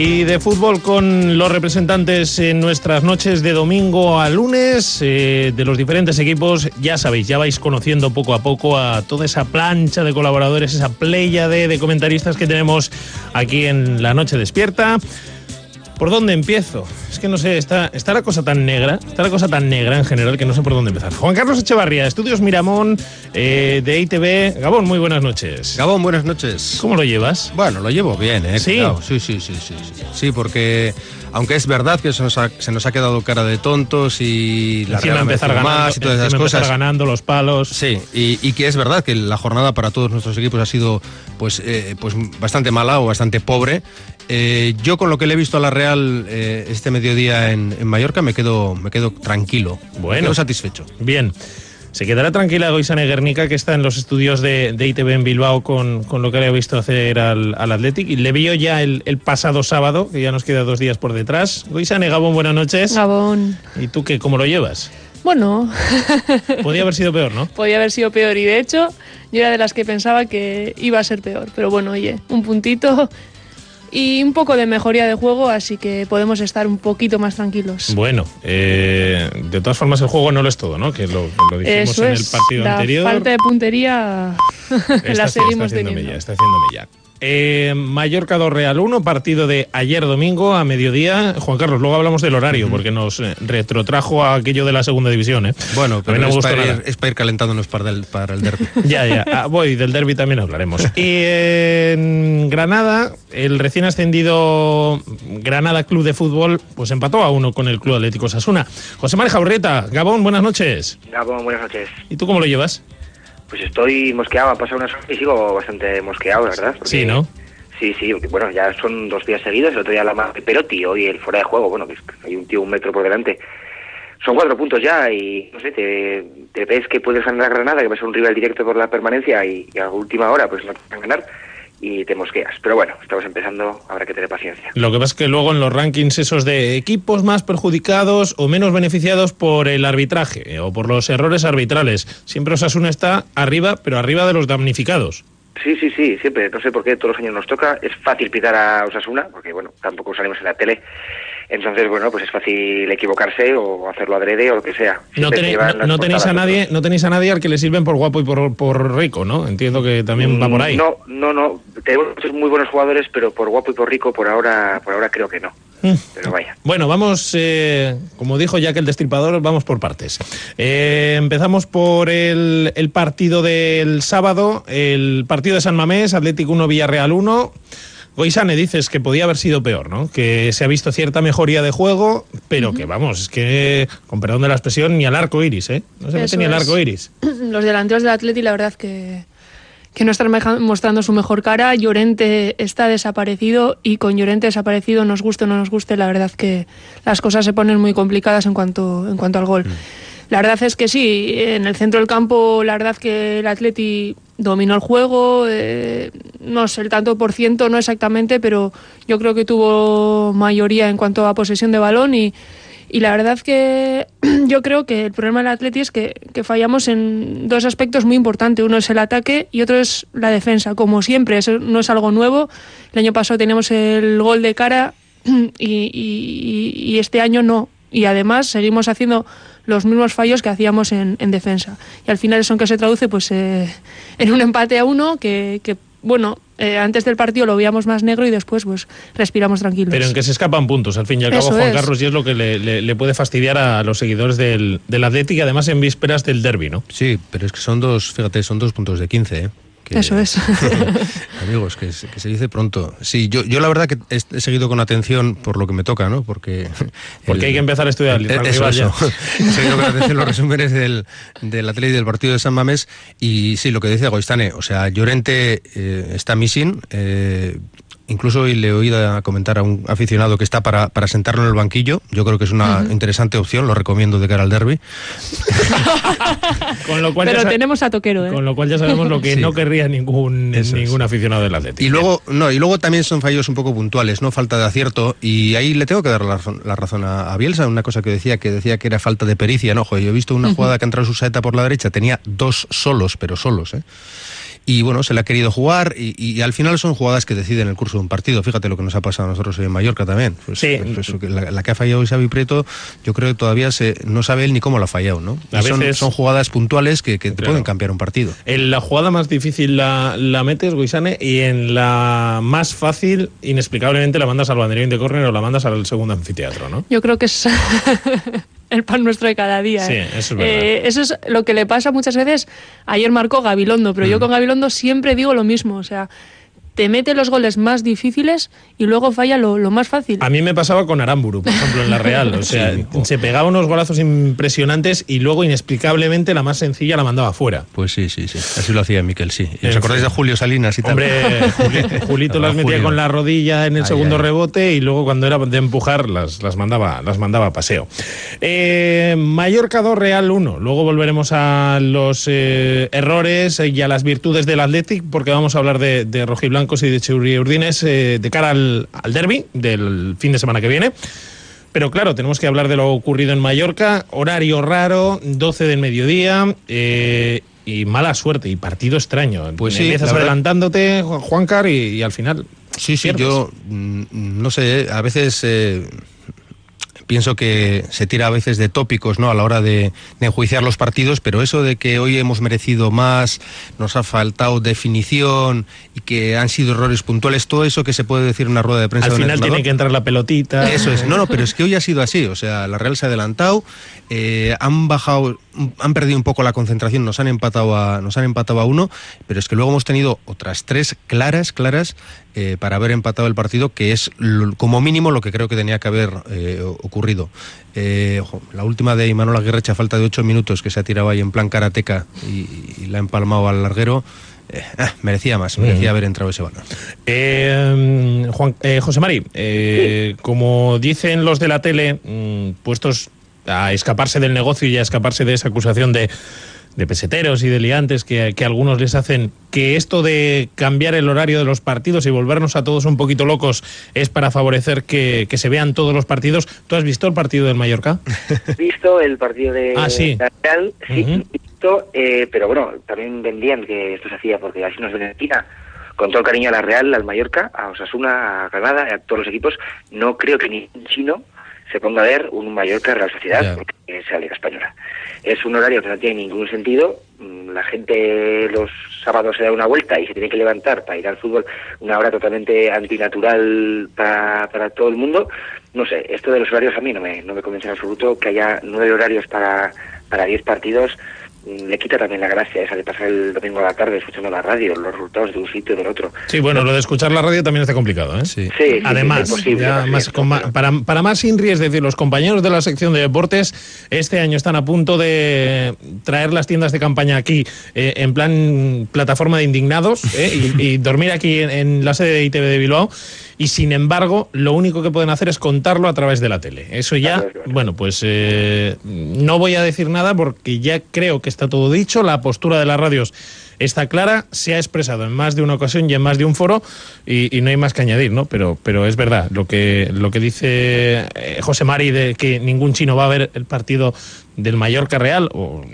Y de fútbol con los representantes en nuestras noches de domingo a lunes de los diferentes equipos. Ya sabéis, ya vais conociendo poco a poco a toda esa plancha de colaboradores, esa pléyade de comentaristas que tenemos aquí en La Noche Despierta. ¿Por dónde empiezo? Es que no sé, está la cosa tan negra, en general que no sé por dónde empezar. Juan Carlos Echevarría, Estudios Miramón, de ITV. Gabón, muy buenas noches. Gabón, buenas noches. ¿Cómo lo llevas? Bueno, lo llevo bien, ¿Sí? Cuidado. Sí, porque aunque es verdad que se nos ha quedado cara de tontos y la Real empezar ganando, más y todas esas cosas. Ganando los palos. Sí, y que es verdad que la jornada para todos nuestros equipos ha sido pues bastante mala o bastante pobre. Yo con lo que le he visto a la Real este mediodía en Mallorca me quedo tranquilo, me quedo satisfecho. Bien. Se quedará tranquila Goizane Guernica, que está en los estudios de ITV en Bilbao con lo que le ha visto hacer al Athletic. Y le vio ya el pasado sábado, que ya nos queda 2 días por detrás. Goizane, Gabón, buenas noches. Gabón. ¿Y tú qué, cómo lo llevas? Bueno. Podía haber sido peor, ¿no? Podía haber sido peor y de hecho yo era de las que pensaba que iba a ser peor. Pero bueno, oye, un puntito y un poco de mejoría de juego, así que podemos estar un poquito más tranquilos. Bueno, de todas formas el juego no lo es todo, ¿no? Que lo dijimos eso en el partido anterior. La falta de puntería la seguimos teniendo. Está haciéndome ya. Mallorca 2 Real 1, partido de ayer domingo a mediodía. Juan Carlos, luego hablamos del horario, porque nos retrotrajo a aquello de la segunda división. Bueno, pero es para ir calentándonos para el derbi. Ya. Del derbi también hablaremos. Y en Granada, el recién ascendido Granada Club de Fútbol, pues empató a 1 con el Club Atlético Osasuna. José María Jaurrieta, Gabón, buenas noches. Gabón, buenas noches. ¿Y tú cómo lo llevas? Pues estoy mosqueado, ha pasado unas horas y sigo bastante mosqueado, la verdad. Porque, sí, ¿no? Sí, bueno, ya son 2 días seguidos, el otro día la más de Perotti, hoy el fuera de juego, bueno, que hay un tío 1 metro por delante. Son 4 puntos ya y, no sé, te ves que puedes ganar a Granada, que va a ser un rival directo por la permanencia y a última hora pues no te van a ganar y te mosqueas. Pero bueno, estamos empezando, habrá que tener paciencia. Lo que pasa es que luego en los rankings esos de equipos más perjudicados o menos beneficiados por el arbitraje o por los errores arbitrales, siempre Osasuna está arriba, pero arriba de los damnificados. Sí, siempre. No sé por qué todos los años nos toca. Es fácil pitar a Osasuna, porque bueno, tampoco salimos en la tele. Entonces, bueno, pues es fácil equivocarse o hacerlo adrede o lo que sea. No tenéis a nadie al que le sirven por guapo y por rico, ¿no? Entiendo que también va por ahí. No. Tenemos muy buenos jugadores, pero por guapo y por rico por ahora creo que no. Pero vaya. Bueno, vamos, como dijo Jack el Destripador, vamos por partes. Empezamos por el partido del sábado, el partido de San Mamés, Atlético 1, Villarreal 1. Goizane, dices que podía haber sido peor, ¿no? Que se ha visto cierta mejoría de juego, pero que vamos, es que, con perdón de la expresión, ni al arco iris, ¿eh? No se mete ni al arco iris. Los delanteros del Atleti, la verdad que no están mostrando su mejor cara. Llorente está desaparecido y con Llorente desaparecido, nos guste o no nos guste, la verdad que las cosas se ponen muy complicadas en cuanto al gol. La verdad es que sí, en el centro del campo, la verdad que el Atleti dominó el juego, no sé el tanto por ciento, no exactamente, pero yo creo que tuvo mayoría en cuanto a posesión de balón y la verdad que yo creo que el problema del Atleti es que fallamos en 2 aspectos muy importantes. Uno es el ataque y otro es la defensa. Como siempre, eso no es algo nuevo. El año pasado teníamos el gol de cara y este año no. Y además seguimos haciendo los mismos fallos que hacíamos en defensa. Y al final eso en que se traduce pues en un empate a 1 que bueno, antes del partido lo veíamos más negro y después pues respiramos tranquilos. Pero en que se escapan puntos, al fin y al cabo, Juan Carlos, y es lo que le puede fastidiar a los seguidores del Athletic, y además en vísperas del derbi, ¿no? Sí, pero es que son 2 puntos de 15, ¿eh? Eso es. Amigos, que se dice pronto. Sí, yo la verdad que he seguido con atención por lo que me toca, ¿no? Porque hay que empezar a estudiar. Eso. He seguido con atención los resúmenes del Atleti y del partido de San Mamés. Y sí, lo que decía Goizane, o sea, Llorente está missing. Incluso hoy le he oído comentar a un aficionado que está para sentarlo en el banquillo. Yo creo que es una interesante opción, lo recomiendo de cara al derbi. Pero tenemos a Toquero, ¿eh? Con lo cual ya sabemos lo que no querría ningún aficionado del Atlético. Y luego también son fallos un poco puntuales, ¿no? Falta de acierto. Y ahí le tengo que dar la razón a Bielsa, una cosa que decía que era falta de pericia, ¿no? Joder, yo he visto una jugada que ha entrado Susaeta por la derecha, tenía 2 solos, pero solos, ¿eh? y bueno, se le ha querido jugar y al final son jugadas que deciden el curso de un partido. Fíjate lo que nos ha pasado a nosotros en Mallorca también. Pues, sí. La que ha fallado Xavi Prieto, yo creo que todavía no sabe él ni cómo la ha fallado, ¿no? Son jugadas puntuales que te pueden cambiar un partido. En la jugada más difícil la metes, Goizane, y en la más fácil, inexplicablemente, la mandas al banderín de córner o la mandas al segundo anfiteatro, ¿no? Yo creo que es el pan nuestro de cada día. Sí, eso es verdad. Eso es lo que le pasa muchas veces. Ayer marcó Gabilondo, pero yo con Gabilondo siempre digo lo mismo, o sea, te mete los goles más difíciles y luego falla lo más fácil. A mí me pasaba con Aramburu, por ejemplo, en la Real. O sea, se pegaba unos golazos impresionantes y luego, inexplicablemente, la más sencilla la mandaba fuera. Pues sí. Así lo hacía Miquel, sí. ¿Os acordáis de Julio Salinas y tal? Hombre, Julito las metía con la rodilla en el segundo rebote y luego, cuando era de empujar, las mandaba a paseo. Mallorca 2, Real 1. Luego volveremos a los errores y a las virtudes del Athletic, porque vamos a hablar de rojiblanco y de Chauriurdines de cara al derbi del fin de semana que viene. Pero claro, tenemos que hablar de lo ocurrido en Mallorca. Horario raro, 12 del mediodía, y mala suerte y partido extraño. Pues sí, empiezas adelantándote, Juancar, y al final sí, pierdes. Yo no sé, a veces pienso que se tira a veces de tópicos, ¿no?, a la hora de enjuiciar los partidos, pero eso de que hoy hemos merecido más, nos ha faltado definición y que han sido errores puntuales, todo eso que se puede decir en una rueda de prensa. Al final tiene que entrar la pelotita. Eso es. No, pero es que hoy ha sido así. O sea, la Real se ha adelantado, han perdido un poco la concentración, nos han empatado a 1, pero es que luego hemos tenido otras 3 claras para haber empatado el partido, que es como mínimo lo que creo que tenía que haber ocurrido. La última de Imanol Aguirre, a falta de 8 minutos, que se ha tirado ahí en plan karateca y la ha empalmado al larguero. Merecía haber entrado ese balón. José Mari, como dicen los de la tele, puestos a escaparse del negocio y a escaparse de esa acusación de peseteros y de liantes que algunos les hacen, que esto de cambiar el horario de los partidos y volvernos a todos un poquito locos es para favorecer que se vean todos los partidos. ¿Tú has visto el partido del Mallorca? He visto el partido de la Real, sí, visto, pero bueno, también vendían que esto se hacía porque así nos beneficia. Con todo el cariño a la Real, al Mallorca, a Osasuna, a Granada, a todos los equipos, no creo que ni un chino se ponga a ver un Mallorca Real Sociedad, porque es la Liga Española. Es un horario que no tiene ningún sentido. La gente los sábados se da una vuelta y se tiene que levantar para ir al fútbol, una hora totalmente antinatural para todo el mundo. No sé, esto de los horarios a mí no me convence en absoluto. Que haya 9 horarios para 10 partidos le quita también la gracia esa de pasar el domingo a la tarde escuchando la radio, los resultados de un sitio y del otro. Sí, bueno, lo de escuchar la radio también está complicado, ¿eh? Sí. Además, es imposible, para más INRI, es decir, los compañeros de la sección de deportes este año están a punto de traer las tiendas de campaña aquí en plan plataforma de indignados y dormir aquí en la sede de ITV de Bilbao. Y sin embargo, lo único que pueden hacer es contarlo a través de la tele. Eso ya, bueno, pues no voy a decir nada porque ya creo que está todo dicho. La postura de las radios está clara, se ha expresado en más de una ocasión y en más de un foro y no hay más que añadir, ¿no? Pero es verdad lo que dice José Mari, de que ningún chino va a ver el partido del Mallorca Real,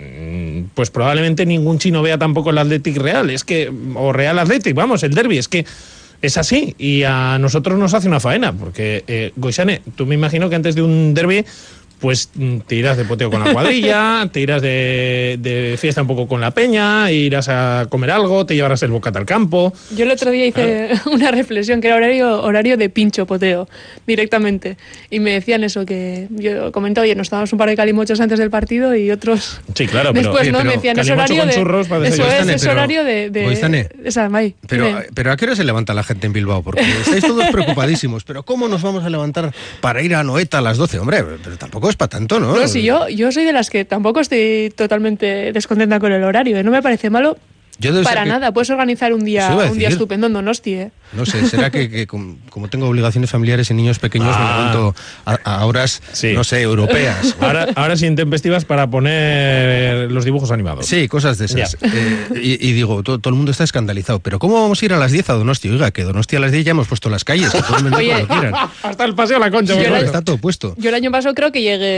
pues probablemente ningún chino vea tampoco el Athletic Real, o Real Athletic, vamos, el derbi, es que es así, y a nosotros nos hace una faena, porque, Goizane, tú me imagino que antes de un derbi, pues te irás de poteo con la cuadrilla, te irás de fiesta un poco con la peña, irás a comer algo, te llevarás el bocata al campo. Yo el otro día hice una reflexión que era horario de pincho poteo, directamente. Y me decían eso, que yo comenté, oye, nos tomamos un par de calimochos antes del partido y otros... Sí, claro, después, ¿no? Me decían, es horario de... Churros para es horario de esa, May. Pero ¿a qué hora se levanta la gente en Bilbao? Porque estáis todos preocupadísimos. Pero ¿cómo nos vamos a levantar para ir a Anoeta a las 12? Hombre, pero tampoco es para tanto, ¿no? No, si yo soy de las que tampoco estoy totalmente descontenta con el horario, no me parece malo para nada. Puedes organizar un día estupendo en Donosti, ¿eh? No sé, será que como tengo obligaciones familiares en niños pequeños me levanto a horas, no sé, europeas. Ahora sí, intempestivas para poner los dibujos animados. Sí, cosas de esas. Y digo, todo el mundo está escandalizado. ¿Pero cómo vamos a ir a las 10 a Donosti? Oiga, que Donosti a las 10 ya hemos puesto las calles, que pueden venir cuando quieran. Hasta el Paseo La Concha. Está todo puesto. Yo el año pasado creo que llegué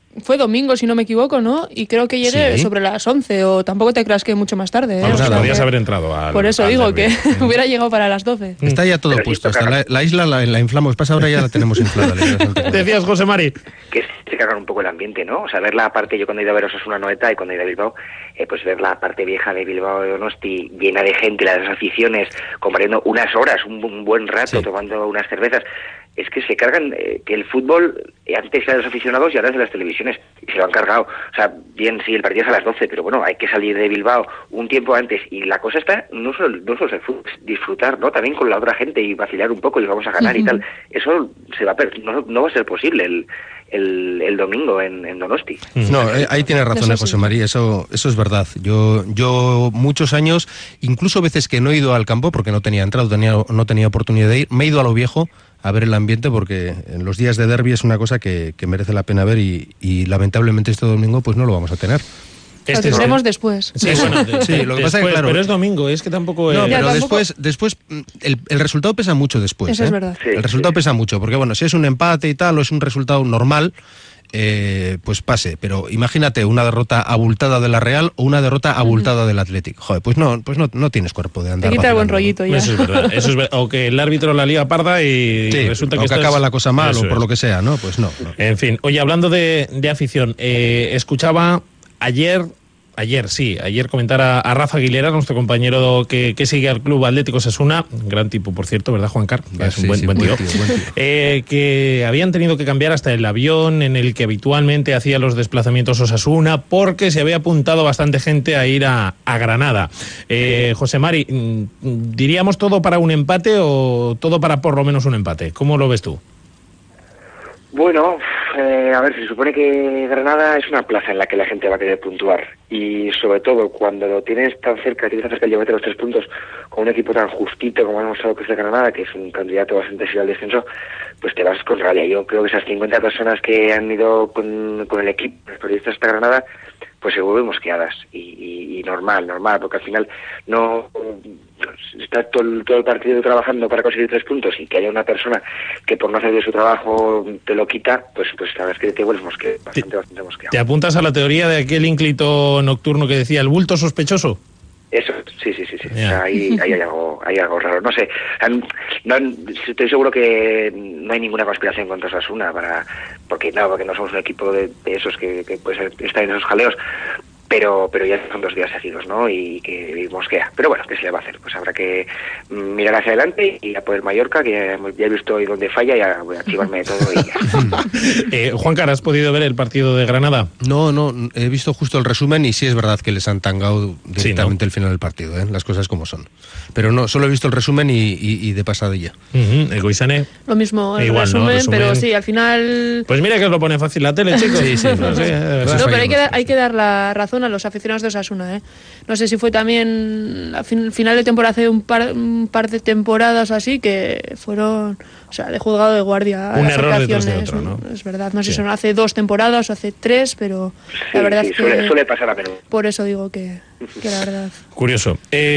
fue domingo, si no me equivoco, ¿no? Y creo que llegué sobre las 11, o tampoco te creas que mucho más tarde, ¿eh? Vamos, o sea, podías haber entrado por eso digo que hubiera llegado para las 12. Está ya todo puesto, hasta la isla la inflamos, pasa ahora ya la tenemos inflada. Decías, José Mari. Que se cargan un poco el ambiente, ¿no? O sea, ver la parte, yo cuando he ido a ver Osasuna Noeta y cuando he ido a Bilbao, pues ver la parte vieja de Bilbao de Donosti llena de gente, las aficiones, compartiendo unas horas, un buen rato, tomando unas cervezas. Es que se cargan, que el fútbol antes era de los aficionados y ahora es de las televisiones, y se lo han cargado. O sea, bien, sí, el partido es a las 12, pero bueno, hay que salir de Bilbao un tiempo antes, y la cosa está, no solo el fútbol, disfrutar, ¿no? También con la otra gente y vacilar un poco y vamos a ganar y tal. Eso se va no va a ser posible el domingo en Donosti. No, ahí tiene razón, José María, eso es verdad. Yo muchos años, incluso veces que no he ido al campo porque no tenía entrado, no tenía oportunidad de ir, me he ido a lo viejo a ver el ambiente, porque en los días de derbi es una cosa que merece la pena ver, y lamentablemente este domingo pues no lo vamos a tener. Lo tendremos después. Sí, bueno, sí, lo que pasa es que, claro, pero es domingo, es que tampoco... No, pero tampoco... después el resultado pesa mucho después. Eso es verdad. Sí, el resultado pesa mucho, porque bueno, si es un empate y tal, o es un resultado normal, pues pase. Pero imagínate una derrota abultada de la Real o una derrota abultada del Athletic. Joder, pues no tienes cuerpo de andar. Te quita el buen rollito ya. Eso es verdad. O que el árbitro la liga parda y resulta que... o que acaba la cosa mal, o por lo que sea, ¿no? Pues no. En fin, oye, hablando de afición, escuchaba ayer comentar a Rafa Aguilera, nuestro compañero que sigue al Club Atlético Osasuna, gran tipo, por cierto, ¿verdad, Juan Carlos? Es un buen tío. Que habían tenido que cambiar hasta el avión en el que habitualmente hacía los desplazamientos Osasuna, porque se había apuntado bastante gente a ir a Granada. José Mari, ¿diríamos todo para un empate o todo para por lo menos un empate? ¿Cómo lo ves tú? Bueno, a ver, se supone que Granada es una plaza en la que la gente va a querer puntuar, y sobre todo cuando lo tienes tan cerca de llevarte los 3 puntos con un equipo tan justito como hemos mostrado que es el Granada, que es un candidato bastante serio al descenso, pues te vas con rabia. Yo creo que esas 50 personas que han ido con el equipo, los periodistas hasta Granada, pues se vuelven mosqueadas, y normal, porque al final no está todo el partido trabajando para conseguir 3 puntos, y que haya una persona que por no hacer bien su trabajo te lo quita, pues la verdad es que te vuelves bastante mosqueado. ¿Te apuntas a la teoría de aquel ínclito nocturno que decía el bulto sospechoso? Eso, sí. O sea, ahí hay algo raro. No sé, no, estoy seguro que no hay ninguna conspiración contra Osasuna, porque no somos un equipo de esos que puede estar en esos jaleos. Pero ya son 2 días seguidos, ¿no? Y que mosquea. Pero bueno, ¿qué se le va a hacer? Pues habrá que mirar hacia adelante y a por el Mallorca, que ya he visto hoy dónde falla, ya voy a chivarme de todo y ya. Juan Carlos, ¿has podido ver el partido de Granada? No, he visto justo el resumen, y sí es verdad que les han tangado directamente el final del partido, las cosas como son. Pero no, solo he visto el resumen y de pasadilla. Goizane. Lo mismo, el igual, resumen, ¿no? pero sí, al final... Pues mira que os lo pone fácil la tele, chicos. Sí, no, sí, de verdad. No, pero hay que dar la razón a los aficionados de Osasuna, ¿eh? No sé si fue también a final de temporada, hace un par de temporadas así, que fueron, o sea, de juzgado de guardia. Un error detrás de otro, ¿no? Es verdad, no sé si son hace 2 temporadas o hace 3, pero la verdad es que suele pasar a menudo. Por eso digo que la verdad. Curioso.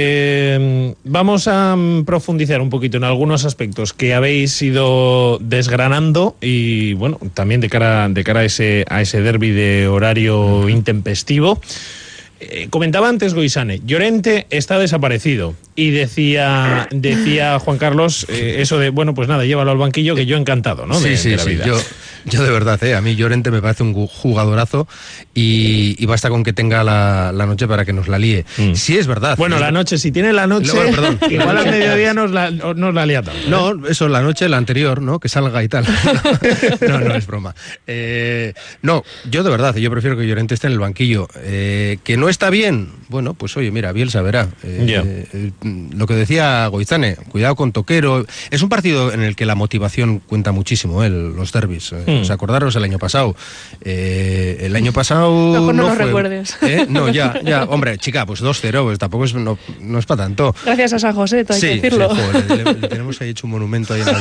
Vamos a profundizar un poquito en algunos aspectos que habéis ido desgranando, y bueno, también de cara a ese derbi de horario intempestivo. Comentaba antes Goizane, Llorente está desaparecido, y decía Juan Carlos eso de, bueno, pues nada, llévalo al banquillo, que yo encantado, ¿no? De la vida. Yo de verdad, a mí Llorente me parece un jugadorazo, y basta con que tenga la noche para que nos la líe. Sí, es verdad. Bueno, la noche, si tiene la noche, perdón, igual al mediodía nos la lía tanto. No, eso, la noche, la anterior, ¿no? Que salga y tal. No, es broma. No, yo de verdad, yo prefiero que Llorente esté en el banquillo. Que no está bien, bueno, pues oye, mira, Bielsa verá. Lo que decía Goizane, cuidado con Toquero. Es un partido en el que la motivación cuenta muchísimo, los derbis. ¿Os acordaros el año pasado? El año pasado... Mejor no lo fue, recuerdes. No, ya, hombre, chica, pues 2-0, pues tampoco no es para tanto. Gracias a San José, hay que decirlo. Sí, joder, le tenemos ahí hecho un monumento ahí en el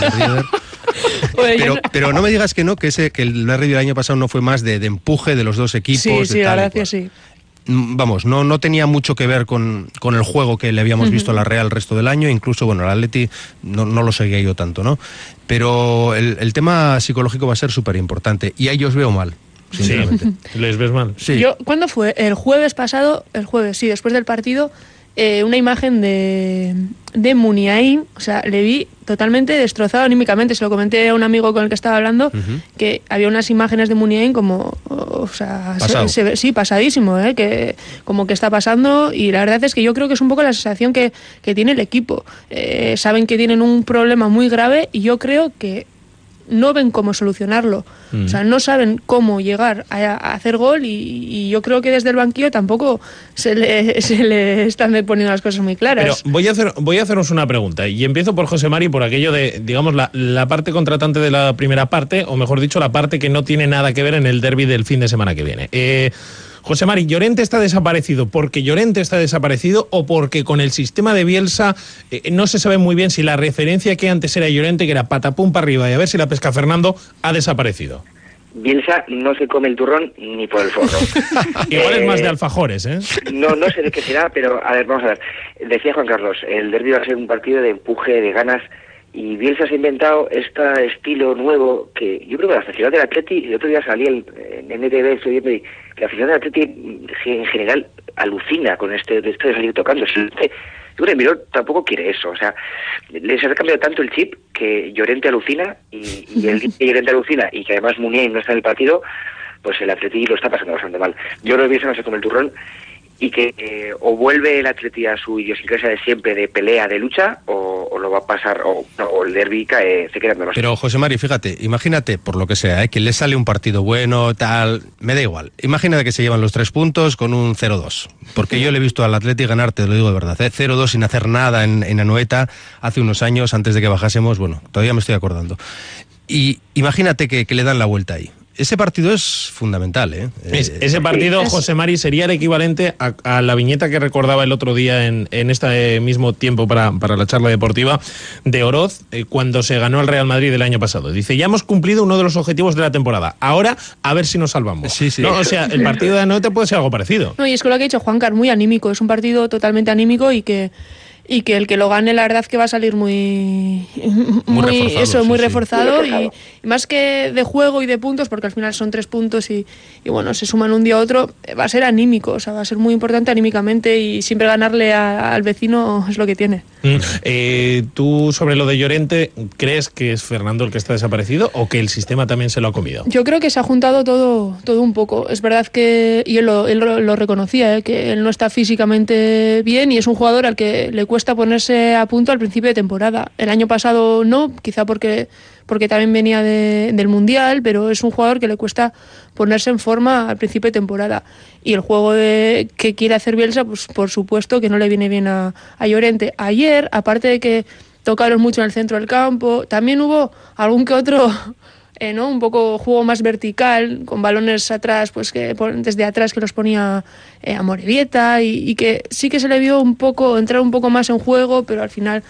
River. Pero no me digas que no, que el derbi del año pasado no fue más de empuje de los dos equipos. Sí, la verdad que sí. Vamos, no tenía mucho que ver con el juego que le habíamos visto a la Real el resto del año, incluso, bueno, el Atleti no lo seguía yo tanto, ¿no? Pero el tema psicológico va a ser súper importante, y ahí os veo mal. Sí, les ves mal. Sí. Yo, ¿cuándo fue? El jueves pasado, sí, después del partido, una imagen de Muniain, o sea, le vi totalmente destrozado anímicamente. Se lo comenté a un amigo con el que estaba hablando, que había unas imágenes de Muniain como, o sea, sí, pasadísimo, que como que está pasando, y la verdad es que yo creo que es un poco la sensación que tiene el equipo. Saben que tienen un problema muy grave y yo creo que no ven cómo solucionarlo. O sea, no saben cómo llegar a hacer gol y yo creo que desde el banquillo tampoco se le están poniendo las cosas muy claras. Pero voy a haceros una pregunta y empiezo por José Mari, por aquello de, digamos, la parte contratante de la primera parte, o mejor dicho, la parte que no tiene nada que ver en el derbi del fin de semana que viene. José Mari, ¿Llorente está desaparecido porque Llorente está desaparecido o porque con el sistema de Bielsa no se sabe muy bien si la referencia que antes era Llorente, que era patapum para arriba y a ver si la pesca Fernando, ha desaparecido? Bielsa no se come el turrón ni por el forro. Igual es más de alfajores, ¿eh? No sé de qué será, pero a ver, vamos a ver. Decía Juan Carlos, el derbi va a ser un partido de empuje, de ganas, y Bielsa se ha inventado este estilo nuevo que yo creo que la afición del Atleti, el otro día salí en NTV, estoy viendo, y la afición del Atleti en general alucina con esto de salir tocando. Yo creo que Miró tampoco quiere eso, o sea, les ha cambiado tanto el chip que Llorente alucina, y el que Llorente alucina y que además Muniain no está en el partido, pues el Atleti lo está pasando bastante mal. Yo creo que Bielsa no se come el turrón y que o vuelve el Atleti a su idiosincrasia de siempre, de pelea, de lucha, o lo va a pasar, o el derbi se queda más. Pero José Mari, fíjate, imagínate, por lo que sea, que le sale un partido bueno, tal, me da igual. Imagínate que se llevan los 3 puntos con un 0-2, porque yo le he visto al Atleti ganar, te lo digo de verdad, 0-2 sin hacer nada en Anoeta hace unos años, antes de que bajásemos, bueno, todavía me estoy acordando. Y imagínate que le dan la vuelta ahí. Ese partido es fundamental, ¿eh? Ese partido, José Mari, sería el equivalente a la viñeta que recordaba el otro día en este mismo tiempo para la charla deportiva de Oroz, cuando se ganó al Real Madrid el año pasado. Dice, ya hemos cumplido uno de los objetivos de la temporada. Ahora, a ver si nos salvamos. Sí. No, o sea, el partido de Anoeta puede ser algo parecido. No, y es que lo que ha dicho Juancar, muy anímico. Es un partido totalmente anímico y que el que lo gane, la verdad que va a salir muy reforzado. Y más que de juego y de puntos, porque al final son 3 puntos y bueno, se suman un día a otro, va a ser anímico, o sea, va a ser muy importante anímicamente, y siempre ganarle al vecino es lo que tiene. ¿Tú, sobre lo de Llorente, crees que es Fernando el que está desaparecido o que el sistema también se lo ha comido? Yo creo que se ha juntado todo un poco. Es verdad que, y él lo reconocía, que él no está físicamente bien y es un jugador al que le cuesta ponerse a punto al principio de temporada. El año pasado no, quizá porque también venía del Mundial, pero es un jugador que le cuesta ponerse en forma al principio de temporada. Y el juego que quiere hacer Bielsa, pues por supuesto que no le viene bien a Llorente. Ayer, aparte de que tocaron mucho en el centro del campo, también hubo algún que otro un poco juego más vertical, con balones atrás, pues que desde atrás que los ponía a Morevieta, y que sí que se le vio entrar un poco más en juego, pero al final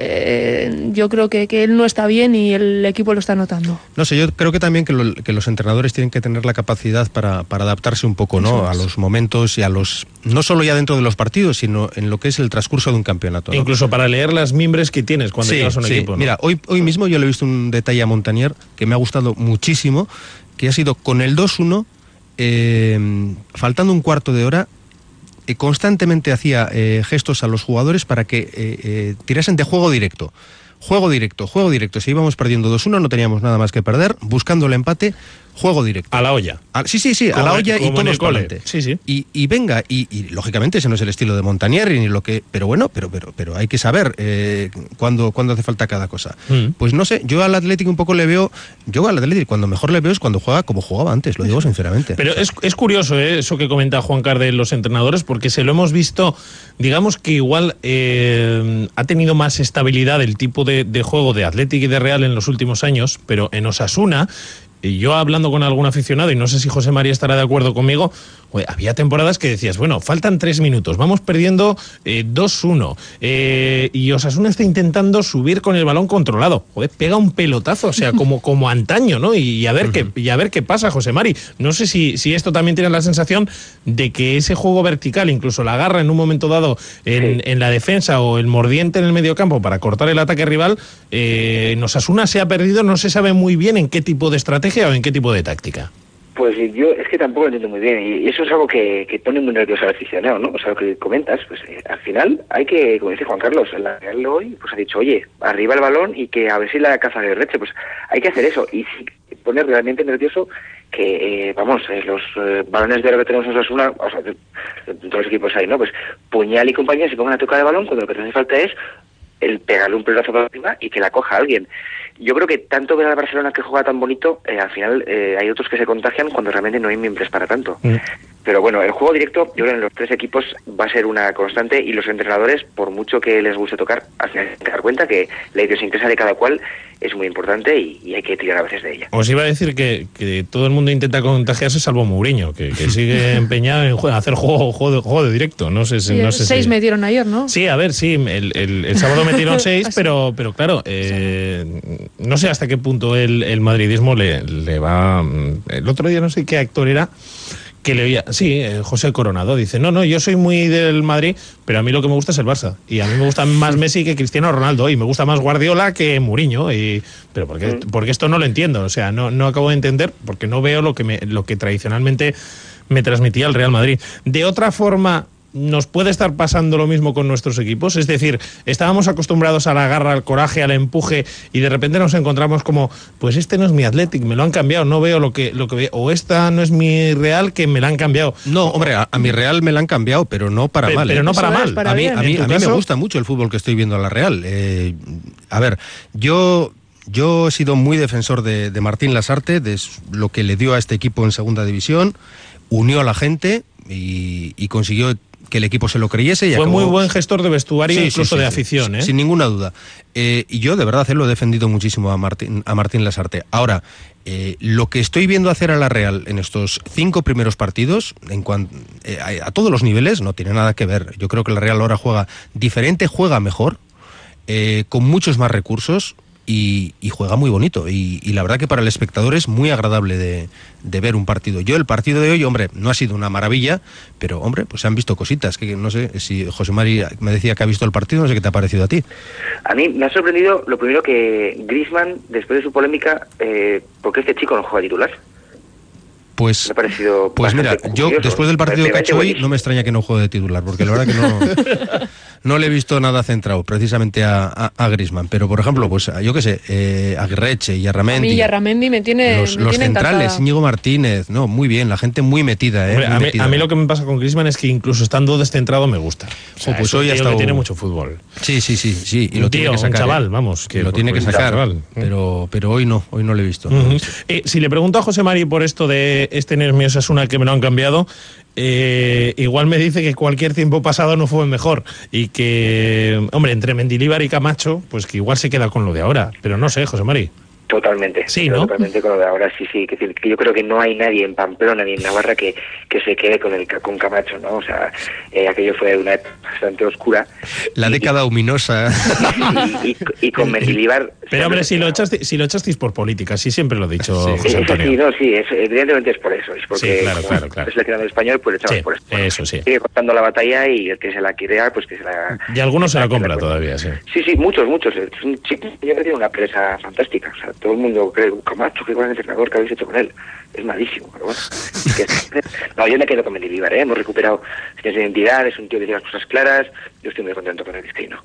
yo creo que él no está bien y el equipo lo está notando. No sé, yo creo que también que los entrenadores tienen que tener la capacidad para adaptarse un poco, ¿no?, a los momentos y a los, no solo ya dentro de los partidos, sino en lo que es el transcurso de un campeonato, ¿no? Incluso para leer las mimbres que tienes cuando llegas a un equipo, ¿no? Mira, hoy mismo yo le he visto un detalle a Montanier que me ha gustado muchísimo, que ha sido con el 2-1, faltando un cuarto de hora, constantemente hacía gestos a los jugadores para que tirasen de juego directo. Juego directo. Si íbamos perdiendo 2-1, no teníamos nada más que perder, buscando el empate, juego directo. A la olla. Sí, a la olla, y todos para adelante. Sí. Y venga, y lógicamente ese no es el estilo de Montanier, ni lo que, pero bueno, pero hay que saber cuándo hace falta cada cosa. Pues no sé, yo al Atlético un poco le veo, cuando mejor le veo es cuando juega como jugaba antes, lo digo sinceramente. Pero es curioso eso que comenta Juan Carlos de los entrenadores, porque se lo hemos visto, digamos que igual ha tenido más estabilidad el tipo de juego de Atlético y de Real en los últimos años, pero en Osasuna, y yo hablando con algún aficionado, y no sé si José María estará de acuerdo conmigo, había temporadas que decías, bueno, faltan 3 minutos, vamos perdiendo 2-1, y Osasuna está intentando subir con el balón controlado. Pega un pelotazo, o sea, como antaño, ¿no? Y a ver qué pasa, José Mari. No sé si esto también tiene la sensación de que ese juego vertical, incluso la garra en un momento dado en la defensa, o el mordiente en el mediocampo para cortar el ataque rival, en Osasuna se ha perdido, no se sabe muy bien en qué tipo de estrategia o en qué tipo de táctica. Pues yo es que tampoco lo entiendo muy bien, y eso es algo que pone muy nervioso al aficionado, ¿no? O sea, lo que comentas, pues al final hay que, como dice Juan Carlos, la Real hoy pues ha dicho, oye, arriba el balón y que a ver si la caza de Reche, pues hay que hacer eso, y sí, pone realmente nervioso que, los balones de oro que tenemos en Osasuna, o sea, de todos los equipos hay, ¿no? Pues Puñal y compañía se pongan a tocar de balón cuando lo que nos hace falta es el pegarle un pelotazo para arriba y que la coja alguien. Yo creo que tanto ver al Barcelona que juega tan bonito, al final hay otros que se contagian cuando realmente no hay miembros para tanto. Pero bueno, el juego directo, yo creo que en los tres equipos va a ser una constante, y los entrenadores, por mucho que les guste tocar, al final hay que dar cuenta que la idiosincrasia de cada cual es muy importante y hay que tirar a veces de ella. Os iba a decir que todo el mundo intenta contagiarse salvo Mourinho, que sigue empeñado en hacer juego de directo. No sé si... 6 metieron ayer, ¿no? Sí, a ver, sí, el sábado metieron 6, pero claro, no sé hasta qué punto el madridismo le va... El otro día no sé qué actor era que le oía, sí, José Coronado dice, no, yo soy muy del Madrid, pero a mí lo que me gusta es el Barça, y a mí me gusta más Messi que Cristiano Ronaldo, y me gusta más Guardiola que Mourinho, pero porque esto no lo entiendo, o sea, no acabo de entender, porque no veo lo que tradicionalmente me transmitía el Real Madrid. De otra forma, ¿nos puede estar pasando lo mismo con nuestros equipos? Es decir, estábamos acostumbrados a la garra, al coraje, al empuje, y de repente nos encontramos como, pues este no es mi Athletic, me lo han cambiado, no veo lo que veo, o esta no es mi Real, que me la han cambiado. No, hombre, a mi Real me la han cambiado, pero no para mal. Pero no para mal. A mí me gusta mucho el fútbol que estoy viendo a la Real. A ver, yo he sido muy defensor de Martín Lasarte, de lo que le dio a este equipo en segunda división, unió a la gente y consiguió que el equipo se lo creyese. Y fue acabó... muy buen gestor de vestuario, incluso de afición. Sin ninguna duda. Y yo, de verdad, lo he defendido muchísimo a Martín Lasarte. Ahora, lo que estoy viendo hacer a la Real en estos 5 primeros partidos, a todos los niveles, no tiene nada que ver. Yo creo que la Real ahora juega diferente, juega mejor, con muchos más recursos, y juega muy bonito, y la verdad que para el espectador es muy agradable de ver un partido. Yo el partido de hoy, hombre, no ha sido una maravilla, pero hombre, pues se han visto cositas, que no sé, si José Mari me decía que ha visto el partido, no sé qué te ha parecido a ti. A mí me ha sorprendido, lo primero, que Griezmann, después de su polémica, porque este chico no juega titular. Pues, me ha parecido mira, yo curioso. Después del partido que ha hecho hoy, no me extraña que no juegue de titular, porque la verdad que no le he visto nada centrado precisamente a Griezmann. Pero, por ejemplo, pues yo qué sé, Aguirreche y Arramendi. A mí Arramendi me tiene los centrales, encantada. Íñigo Martínez, no, muy bien, la gente muy metida. Hombre, a mí lo que me pasa con Griezmann es que incluso estando descentrado me gusta. O sea, pues hoy que tiene mucho fútbol. Sí, y lo tiene que sacar. Un chaval, vamos. Que lo tiene que sacar, pero hoy no le he visto. Si le pregunto a José Mari por esto de este Nermi Osasuna que me lo han cambiado, igual me dice que cualquier tiempo pasado no fue mejor, y que, hombre, entre Mendilibar y Camacho, pues que igual se queda con lo de ahora, pero no sé, José Mari. Totalmente, sí, ¿no? Totalmente con lo de ahora, sí. Es decir, que yo creo que no hay nadie en Pamplona ni en Navarra que se quede con Camacho, ¿no? O sea, aquello fue una época bastante oscura. La década ominosa. Y con Mendilibar... Pero hombre, si lo echasteis por política, sí, siempre lo he dicho, José Antonio. Evidentemente es por eso, es porque claro. Es seleccionado español, pues le echamos por eso. Eso sí. Sigue contando la batalla, y el que se la quiere, pues que se la... Y algunos se la compra todavía, sí. Sí, muchos. Es un chico que tiene una presa fantástica, o sea, todo el mundo cree, Camacho, qué buen entrenador, que habéis hecho con él. Es malísimo, pero bueno. No, yo me quedo con Mendilibar, hemos recuperado su identidad, es un tío que tiene las cosas claras, yo estoy muy contento con el destino.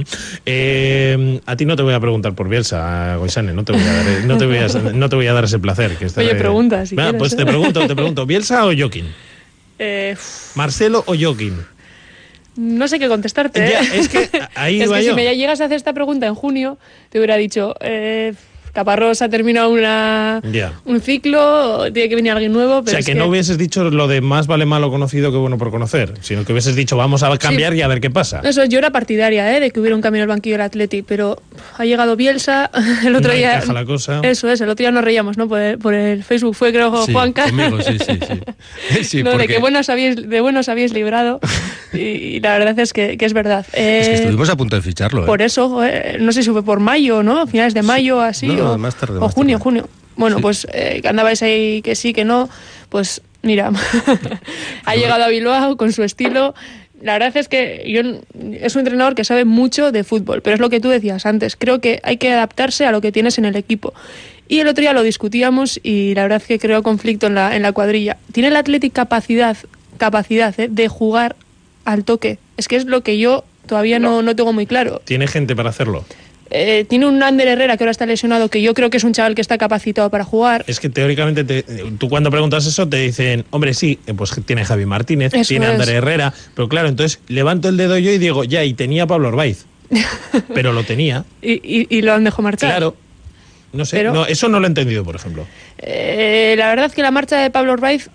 A ti no te voy a preguntar por Bielsa, Goisane, no te voy a dar ese placer. Oye, pregunta, si quieres. Pues te pregunto, ¿Bielsa o Joaquín? ¿Marcelo o Joaquín? No sé qué contestarte. Ya, es que ahí es va que yo. Si me llegas a hacer esta pregunta en junio, te hubiera dicho... Caparrós ha terminado un ciclo, tiene que venir alguien nuevo. Pero o sea, que no hubieses dicho lo de más vale malo conocido que bueno por conocer, sino que hubieses dicho vamos a cambiar y a ver qué pasa. Eso, yo era partidaria de que hubiera un cambio en el banquillo del Atleti, pero ha llegado Bielsa, el otro día... encaja la cosa. Eso es, el otro día nos reíamos, ¿no? Por el Facebook fue, creo, Juanca. Conmigo, sí. Sí, no, porque... de buenos habéis librado, y la verdad es que es verdad. Es que estuvimos a punto de ficharlo. Por eso, no sé si fue por mayo, ¿no? Finales de mayo, así. No, más tarde. O junio. Bueno, pues que andabais ahí que sí, que no, pues mira, ha llegado a Bilbao con su estilo, la verdad es que es un entrenador que sabe mucho de fútbol, pero es lo que tú decías antes. Creo que hay que adaptarse a lo que tienes en el equipo. Y el otro día lo discutíamos y la verdad es que creo conflicto en la cuadrilla. ¿Tiene el Athletic capacidad de jugar al toque? Es que es lo que yo todavía no tengo muy claro. ¿Tiene gente para hacerlo? Tiene un Ander Herrera que ahora está lesionado, que yo creo que es un chaval que está capacitado para jugar. Es que teóricamente tú cuando preguntas eso te dicen, hombre, sí, pues tiene Javi Martínez, Eso tiene es. Ander Herrera, pero claro, entonces levanto el dedo yo y digo, ya, y tenía a Pablo Orbaiz, pero lo tenía. y lo han dejado marchar. Claro, no sé, Pero- no, eso no lo he entendido, por ejemplo. La verdad es que la marcha de Pablo Orbaiz,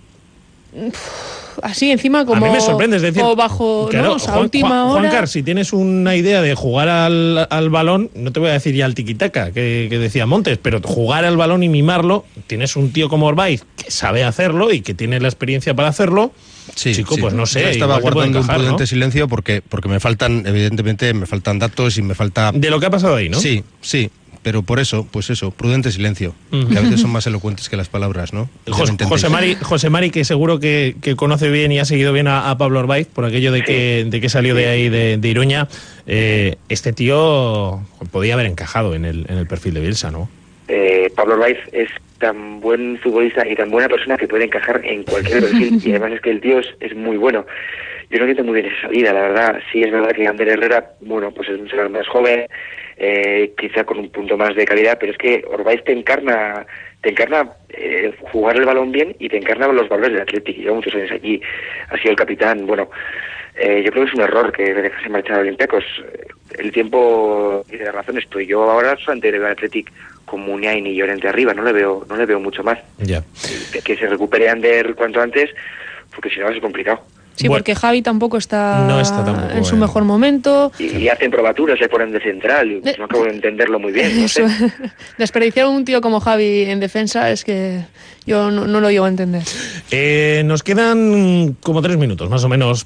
así encima como... a mí me sorprende, es decir, o bajo, claro, ¿no? O sea, a última hora... Juancar, si tienes una idea de jugar al balón, no te voy a decir ya al tiquitaca que decía Montes, pero jugar al balón y mimarlo, tienes un tío como Orbaiz que sabe hacerlo y que tiene la experiencia para hacerlo. Sí, Chico, sí. pues no sé. Yo estaba igual te puede guardando encajar, un prudente ¿no? silencio porque me faltan, evidentemente, me faltan datos y me falta... De lo que ha pasado ahí, ¿no? Sí, pero por eso, pues eso, prudente silencio, que a veces son más elocuentes que las palabras, ¿no? Ya lo entendéis. José Mari, que seguro que conoce bien y ha seguido bien a Pablo Orbaiz, por aquello de que salió de ahí, de Iruña, este tío podía haber encajado en el perfil de Bielsa, ¿no? Pablo Orbaiz es tan buen futbolista y tan buena persona que puede encajar en cualquier perfil, y además es que el tío es muy bueno. Yo no entiendo muy bien esa salida, la verdad. Sí, es verdad que Ander Herrera, bueno, pues es un chaval más joven, quizá con un punto más de calidad, pero es que Orbaiz te encarna jugar el balón bien y te encarna los valores del Athletic. Lleva muchos años aquí, ha sido el capitán. Bueno, yo creo que es un error que me dejase marchar a Olympiacos. El tiempo tiene razón, estoy yo ahora solamente le veo al Athletic con Muniain y Llorente arriba, no le veo mucho más. Ya. Que se recupere Ander cuanto antes, porque si no va a ser complicado. Sí, Bueno, porque Javi tampoco está, no está tampoco en su mejor momento. Y hacen probaturas, se ponen de central, y no acabo de entenderlo muy bien, no sé. Eso. Desperdiciar a un tío como Javi en defensa es que yo no lo llego a entender. Nos quedan como 3 minutos más o menos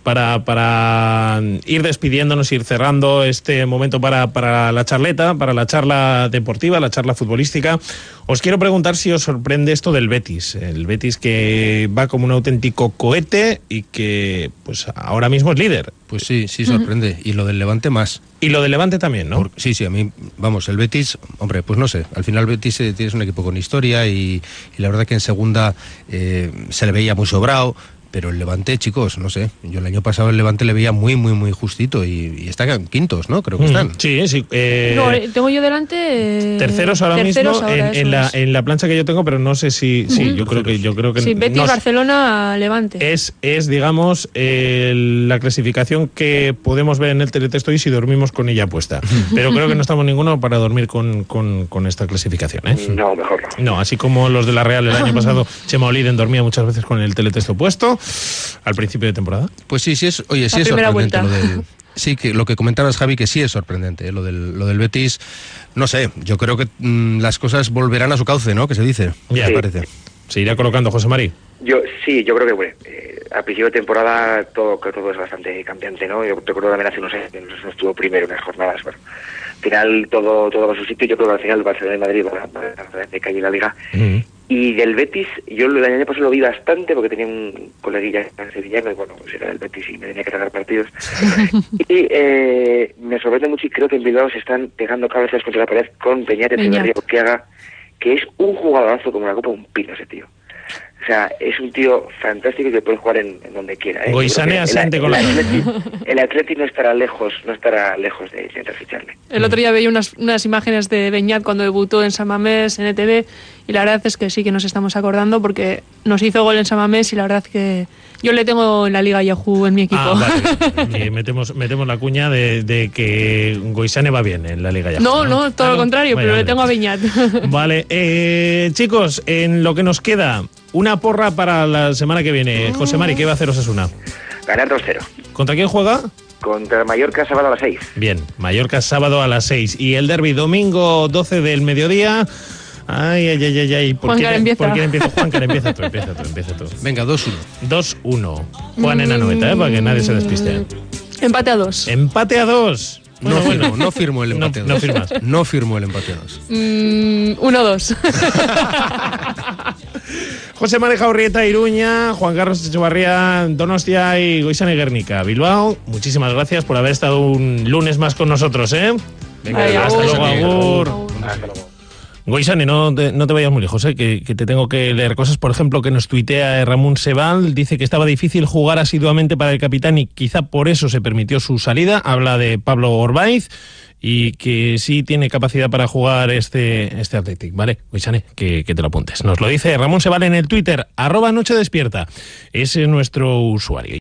para ir despidiéndonos, ir cerrando este momento para la charleta, para la charla deportiva, la charla futbolística. Os quiero preguntar si os sorprende esto del Betis. El Betis que va como un auténtico cohete y que pues ahora mismo es líder. Pues sí, sorprende. Y lo del Levante más. Y lo del Levante también, ¿no? Sí, a mí, vamos, el Betis, hombre, pues no sé, al final el Betis tienes un equipo con historia y la verdad que en segunda se le veía muy sobrado, pero el Levante, chicos, no sé, yo el año pasado el Levante le veía muy justito y están quintos, ¿no? Creo que están. Sí. No, tengo yo delante... Terceros ahora mismo ahora, en la plancha que yo tengo, pero no sé si... Sí, yo creo que... Sí, Betis, no, Barcelona, Levante. Es digamos, la clasificación que podemos ver en el teletexto y si dormimos con ella puesta. Pero creo que no estamos ninguno para dormir con esta clasificación, ¿eh? No, mejor no. No, así como los de la Real el año pasado, Chema Oliden dormía muchas veces con el teletexto puesto al principio de temporada. Pues sí es sorprendente vuelta. lo del... Sí, que lo que comentabas, Javi, que sí es sorprendente, lo del Betis. No sé, yo creo que las cosas volverán a su cauce, ¿no? Que se dice, Ya. me parece. Se irá colocando José Mari. Yo creo que bueno, al principio de temporada todo es bastante cambiante, ¿no? Yo recuerdo también hace unos años que no estuvo primero en las jornadas. Bueno, al final todo va a su sitio. Yo creo que al final Barcelona y Madrid van a decaer la liga. Y del Betis, yo el año pasado lo vi bastante porque tenía un coleguilla sevillano y bueno, pues era del Betis y me tenía que tragar partidos. Y me sorprende mucho y creo que en Bilbao se están pegando cabezas contra la pared con Peñate Echeverría que es un jugadorazo como la copa de un pino ese tío. O sea, es un tío fantástico que puede jugar en donde quiera. Goizane asiente con la el Atleti no estará lejos de intentar ficharle. El otro día veía unas imágenes de Beñat cuando debutó en San Mamés, en ETV, y la verdad es que sí que nos estamos acordando porque nos hizo gol en San Mamés y la verdad que yo le tengo en la Liga Yahoo en mi equipo. Vale. metemos la cuña de que Goizane va bien en la Liga Yahoo. No, todo lo contrario, pero le tengo a Beñat. Vale, chicos, en lo que nos queda, una porra para la semana que viene. José Mari, ¿qué va a hacer Osasuna? Ganar 2-0. ¿Contra quién juega? Contra Mallorca, sábado a las 6. Bien, Mallorca sábado a las 6. Y el derbi domingo 12 del mediodía. Ay. ¿Por quién empieza? Juancar, empieza tú. Venga, 2-1. 2-1. Juan en la noveta, para que nadie se despiste. Empate a 2. Empate a 2. No firmo el empate a 2. No firmas. No firmo el empate a 2. 1-2. José María Urrieta, Iruña, Juan Carlos Echevarría, Donostia y Goizane Guernica, Bilbao. Muchísimas gracias por haber estado un lunes más con nosotros, ¿eh? Venga, hasta luego, agur. Hasta luego. Goizane, no te vayas muy lejos, que te tengo que leer cosas. Por ejemplo, que nos tuitea Ramón Sebal, dice que estaba difícil jugar asiduamente para el capitán y quizá por eso se permitió su salida. Habla de Pablo Orbaiz y que sí tiene capacidad para jugar este Athletic, ¿vale? Goizane, que te lo apuntes. Nos lo dice Ramón Sebal en el Twitter, @nochedespierta. Ese es nuestro usuario.